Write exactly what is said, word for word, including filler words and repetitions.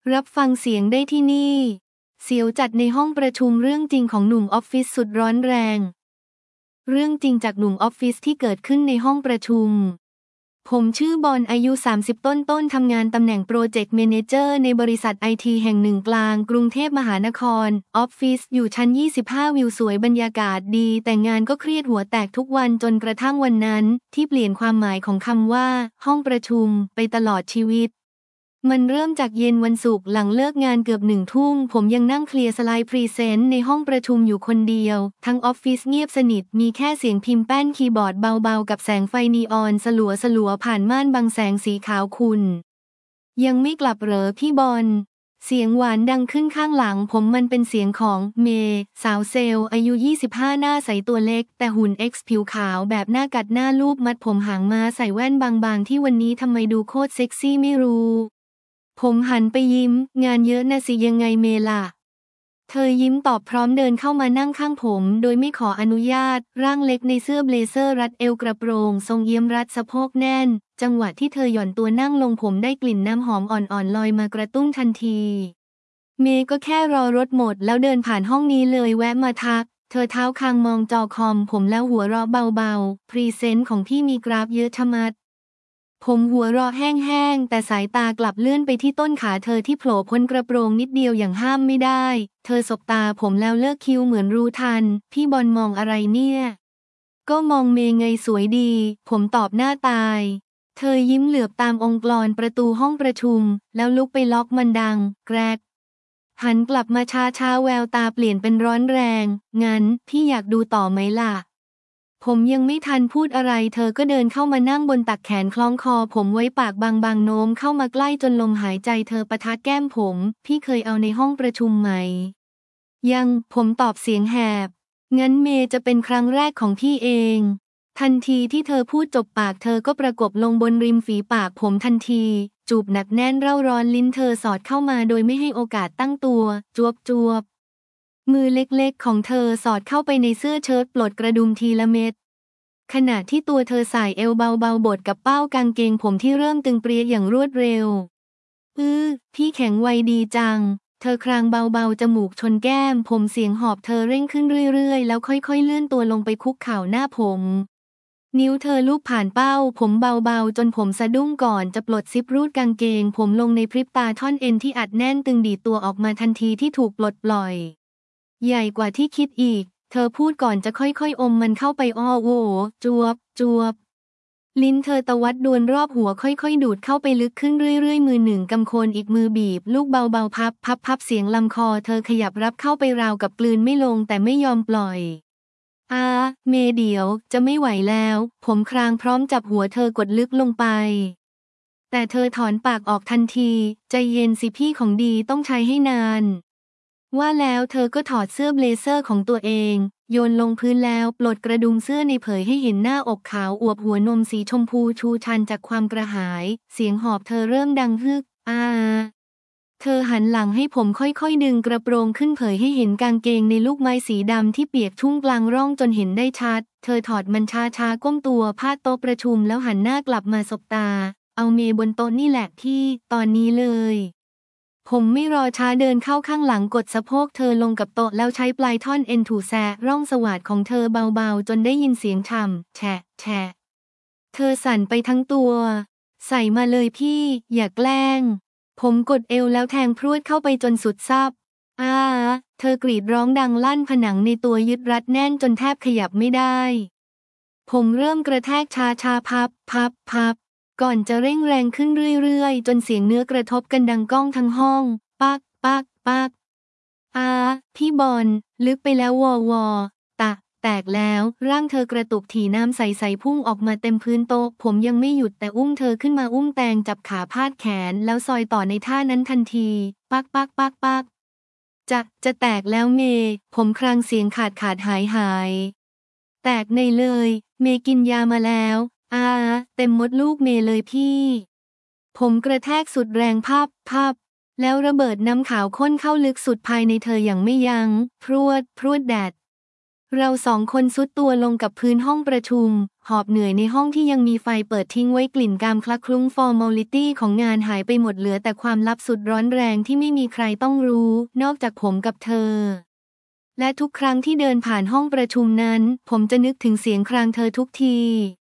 รับฟังเสียงได้ที่นี่เสียวจัดในห้องประชุมเรื่องจริงของหนุ่มออฟฟิศสุดร้อนแรงเรื่องจริงจากหนุ่มออฟฟิศที่เกิดขึ้นในห้องประชุมผมชื่อบอลอายุสามสิบต้นๆทำงานตำแหน่งโปรเจกต์แมเนเจอร์ในบริษัทไอทีแห่งหนึ่งกลางกรุงเทพมหานครออฟฟิศอยู่ชั้นยี่สิบห้าวิวสวยบรรยากาศดีแต่งานก็เครียดหัวแตกทุกวันจนกระทั่งวันนั้นที่เปลี่ยนความหมายของคำว่าห้องประชุมไปตลอดชีวิตมันเริ่มจากเย็นวันศุกร์หลังเลิกงานเกือบหนึ่งทุ่มผมยังนั่งเคลียร์สไลด์พรีเซนต์ในห้องประชุมอยู่คนเดียวทั้งออฟฟิศเงียบสนิทมีแค่เสียงพิมพ์แป้นคีย์บอร์ดเบาๆกับแสงไฟนีออนสลัวๆผ่านม่านบังแสงสีขาวขุ่นยังไม่กลับเหรอพี่บอลเสียงหวานดังขึ้นข้างหลังผมมันเป็นเสียงของเมย์สาวเซลล์อายุยี่สิบห้าหน้าใสตัวเล็กแต่หุ่นเอ็กซ์ผิวขาวแบบหน้ากัดหน้าลูบมัดผมหางม้าใส่แว่นบางๆที่วันนี้ทำไมดูโคตรเซ็กซี่ไม่รู้ผมหันไปยิ้มงานเยอะนะสิยังไงเมล่ะเธอยิ้มตอบพร้อมเดินเข้ามานั่งข้างผมโดยไม่ขออนุญาตร่างเล็กในเสื้อเบลเซอร์รัดเอวกระโปรงทรงเยี่ยมรัดสะโพกแน่นจังหวะที่เธอหย่อนตัวนั่งลงผมได้กลิ่นน้ำหอมอ่อนๆลอยมากระตุ้นทันทีเมย์ก็แค่รอรถหมดแล้วเดินผ่านห้องนี้เลยแวะมาทักเธอเท้าคางมองจอคอมผมแล้วหัวเราะเบาๆพรีเซนต์ของพี่มีกราฟเยอะชะมัดผมหัวเราะแห้งๆแต่สายตากลับเลื่อนไปที่ต้นขาเธอที่โผล่พ้นกระโปรงนิดเดียวอย่างห้ามไม่ได้เธอสบตาผมแล้วเลิกคิ้วเหมือนรู้ทันพี่บอลมองอะไรเนี่ยก็มองเมย์ไงสวยดีผมตอบหน้าตายเธอยิ้มเหลือบตามองค์กรประตูห้องประชุมแล้วลุกไปล็อกมันดังแกรกหันกลับมาช้าๆแววตาเปลี่ยนเป็นร้อนแรงงั้นพี่อยากดูต่อไหมล่ะผมยังไม่ทันพูดอะไรเธอก็เดินเข้ามานั่งบนตักแขนคล้องคอผมไว้ปากบางๆโน้มเข้ามาใกล้จนลมหายใจเธอปะทะแก้มผมพี่เคยเอาในห้องประชุมไหมยังผมตอบเสียงแหบงั้นเมย์จะเป็นครั้งแรกของพี่เองทันทีที่เธอพูดจบปากเธอก็ประกบลงบนริมฝีปากผมทันทีจูบหนักแน่นเร่าร้อนลิ้นเธอสอดเข้ามาโดยไม่ให้โอกาสตั้งตัวจวบจวบมือเล็กๆของเธอสอดเข้าไปในเสื้อเชิ้ตปลดกระดุมทีละเม็ดขณะที่ตัวเธอสายเอวเบาๆบดกับเป้ากางเกงผมที่เริ่มตึงเปรี้ยอย่างรวดเร็วอือพี่แข็งไวดีจังเธอครางเบาๆจมูกชนแก้มผมเสียงหอบเธอเร่งขึ้นเรื่อยๆแล้วค่อยๆเลื่อนตัวลงไปคุกเข่าหน้าผมนิ้วเธอลูบผ่านเป้าผมเบาๆจนผมสะดุ้งก่อนจะปลดซิปรูดกางเกงผมลงในพริบตาท่อนเอ็นที่อัดแน่นตึงดีดตัวออกมาทันทีที่ถูกปลดปล่อยใหญ่กว่าที่คิดอีกเธอพูดก่อนจะค่อยๆอมมันเข้าไปอ้อโวจวบจวบลิ้นเธอตวัดดวนรอบหัวค่อยๆดูดเข้าไปลึกขึ้นเรื่อยๆมือหนึ่งกำโคนอีกมือบีบลูกเบาๆพับพับพับเสียงลำคอเธอขยับรับเข้าไปราวกับกลืนไม่ลงแต่ไม่ยอมปล่อยอาเมเดี๋ยวจะไม่ไหวแล้วผมครางพร้อมจับหัวเธอกดลึกลงไปแต่เธอถอนปากออกทันทีใจเย็นสิพี่ของดีต้องใช้ให้นานว่าแล้วเธอก็ถอดเสื้อเบลเซอร์ของตัวเองโยนลงพื้นแล้วปลดกระดุมเสื้อในเผยให้เห็นหน้าอกขาวอวบหัวนมสีชมพูชูชันจากความกระหายเสียงหอบเธอเริ่มดังฮึกอาเธอหันหลังให้ผมค่อยๆดึงกระโปรงขึ้นเผยให้เห็นกางเกงในลูกไม้สีดำที่เปียกชุ่มกลางร่องจนเห็นได้ชัดเธอถอดมันช้าๆก้มตัวพาดโต๊ะประชุมแล้วหันหน้ากลับมาสบตาเอาเมย์บนโต๊ะนี่แหละที่ตอนนี้เลยผมไม่รอช้าเดินเข้าข้างหลังกดสะโพกเธอลงกับโต๊ะแล้วใช้ปลายท่อนเอ็นถูแซะร่องสวาดของเธอเบาๆจนได้ยินเสียงฉ่ำแฉะแฉะเธอสั่นไปทั้งตัวใส่มาเลยพี่อย่าแกล้งผมกดเอวแล้วแทงพรวดเข้าไปจนสุดซับอ้าเธอกรีดร้องดังลั่นผนังในตัวยึดรัดแน่นจนแทบขยับไม่ได้ผมเริ่มกระแทกชาชาพับพับพับก่อนจะเร่งแรงขึ้นเรื่อยๆจนเสียงเนื้อกระทบกันดังก้องทั้งห้องปักปักปักอาพี่บอลลึกไปแล้ววอวอตะแตกแล้วร่างเธอกระตุกถี่น้ำใสๆพุ่งออกมาเต็มพื้นโต๊ะผมยังไม่หยุดแต่อุ้มเธอขึ้นมาอุ้มแตงจับขาพาดแขนแล้วซอยต่อในท่านั้นทันทีปักปักปักปักจะจะแตกแล้วเมย์ผมครางเสียงขาดขาดหายหายแตกในเลยเมย์กินยามาแล้วอาเต็มมดลูกเมเลยพี่ผมกระแทกสุดแรงพับพับแล้วระเบิดน้ำขาวข้นเข้าลึกสุดภายในเธออย่างไม่ยัง้งพรวดพรวดแดดเราสองคนซุดตัวลงกับพื้นห้องประชุมหอบเหนื่อยในห้องที่ยังมีไฟเปิดทิ้งไว้กลิ่นกามคละคลุ้งฟอร์มัลลิตี้ของงานหายไปหมดเหลือแต่ความลับสุดร้อนแรงที่ไม่มีใครต้องรู้นอกจากผมกับเธอและทุกครั้งที่เดินผ่านห้องประชุมนั้นผมจะนึกถึงเสียงครางเธอทุกที